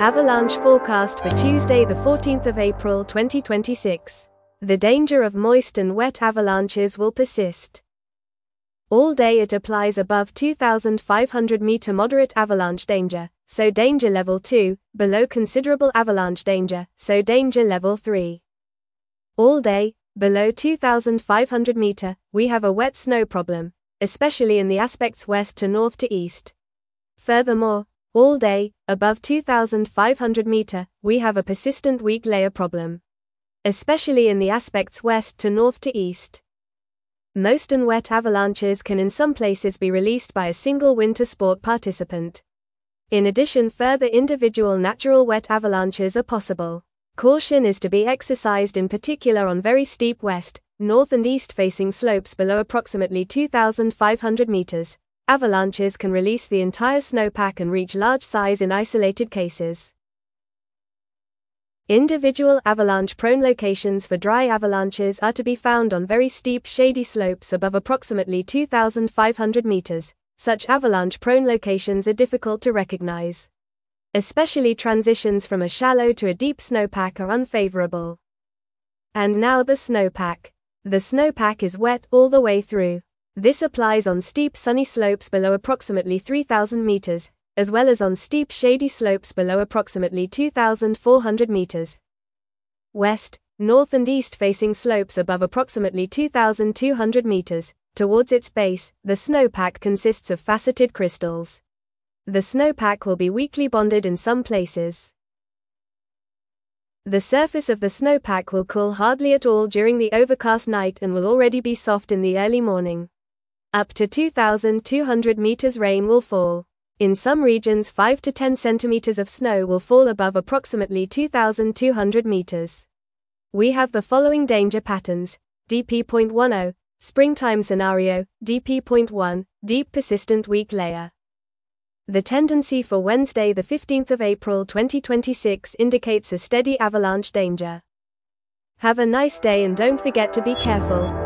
Avalanche forecast for Tuesday, the 14th of April 2026. The danger of moist and wet avalanches will persist. All day it applies above 2,500 meter moderate avalanche danger, so danger level 2, below considerable avalanche danger, so danger level 3. All day, below 2,500 meter, we have a wet snow problem, especially in the aspects west to north to east. Furthermore, all day, above 2,500 meter, we have a persistent weak layer problem, especially in the aspects west to north to east. Moist and wet avalanches can in some places be released by a single winter sport participant. In addition, further individual natural wet avalanches are possible. Caution is to be exercised in particular on very steep west, north and east facing slopes below approximately 2,500 meters. Avalanches can release the entire snowpack and reach large size in isolated cases. Individual avalanche-prone locations for dry avalanches are to be found on very steep shady slopes above approximately 2,500 meters. Such avalanche-prone locations are difficult to recognize. Especially transitions from a shallow to a deep snowpack are unfavorable. And now the snowpack. The snowpack is wet all the way through. This applies on steep sunny slopes below approximately 3,000 meters, as well as on steep shady slopes below approximately 2,400 meters. West, north and east facing slopes above approximately 2,200 meters, towards its base, the snowpack consists of faceted crystals. The snowpack will be weakly bonded in some places. The surface of the snowpack will cool hardly at all during the overcast night and will already be soft in the early morning. Up to 2,200 meters rain will fall. In some regions 5 to 10 centimeters of snow will fall above approximately 2,200 meters. We have the following danger patterns: DP.10, springtime scenario, DP.1, deep persistent weak layer. The tendency for Wednesday, the 15th of April 2026 indicates a steady avalanche danger. Have a nice day and don't forget to be careful.